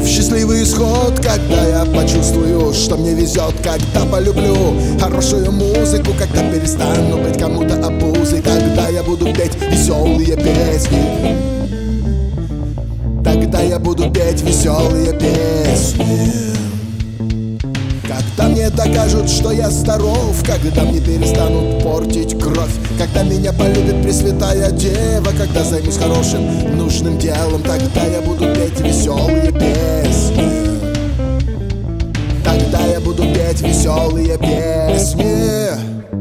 в счастливый исход, когда я почувствую, что мне везет, когда полюблю хорошую музыку, когда перестану быть кому-то обузой, когда я буду петь веселые песни, тогда я буду петь веселые песни. Когда мне докажут, что я здоров, когда мне перестанут портить кровь, когда меня полюбит Пресвятая Дева, когда займусь хорошим, нужным делом, тогда я буду петь веселые песни, тогда я буду петь веселые песни.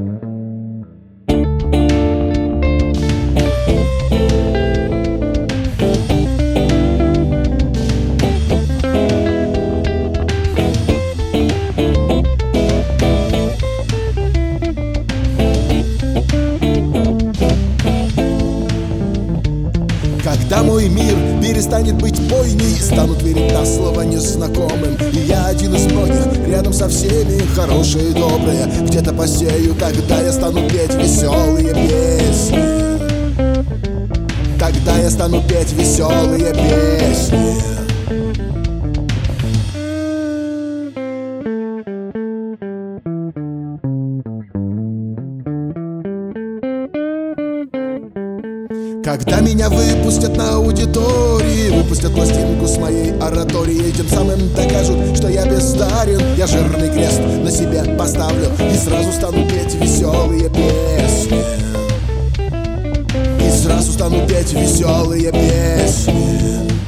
Когда мой мир перестанет быть бойней, станут верить на слово незнакомым, и я один из многих, рядом со всеми, хорошие и добрые, где-то посею, тогда я стану петь веселые песни, тогда я стану петь веселые песни. Когда меня выпустят на аудитории, выпустят пластинку с моей ораторией, тем самым докажут, что я бездарен. Я жирный крест на себе поставлю и сразу стану петь веселые песни, и сразу стану петь веселые песни.